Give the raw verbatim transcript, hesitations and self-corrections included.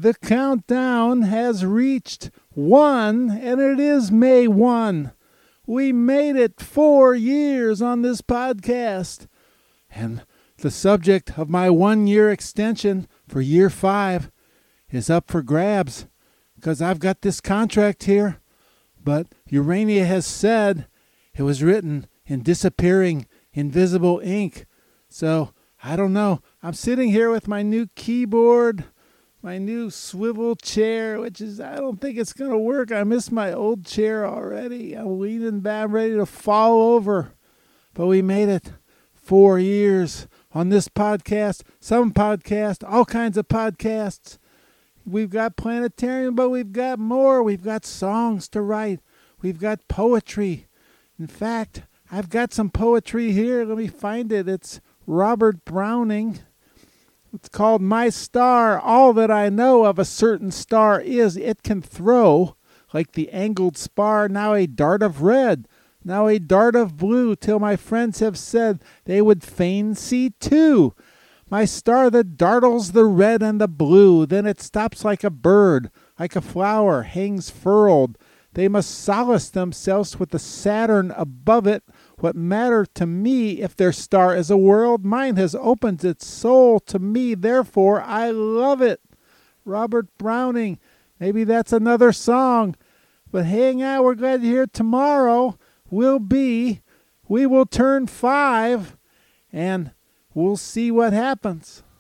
The countdown has reached one, and it is May first. We made it four years on this podcast. And the subject of my one-year extension for year five is up for grabs because I've got this contract here. But Urania has said it was written in disappearing, invisible ink. So, I don't know. I'm sitting here with my new keyboard, my new swivel chair, which is, I don't think it's going to work. I miss my old chair already. I'm leaning back, ready to fall over. But we made it four years on this podcast, some podcast, all kinds of podcasts. We've got Planetarium, but we've got more. We've got songs to write. We've got poetry. In fact, I've got some poetry here. Let me find it. It's Robert Browning. It's called My Star. All that I know of a certain star is it can throw, like the angled spar, now a dart of red, now a dart of blue, till my friends have said they would fain see two. My star that dartles the red and the blue, then it stops like a bird, like a flower, hangs furled. They must solace themselves with the Saturn above it. What matter to me if their star is a world? Mine has opened its soul to me, therefore I love it. Robert Browning. Maybe that's another song. But hang out, we're glad you're here. Tomorrow will be, we will turn five, and we'll see what happens.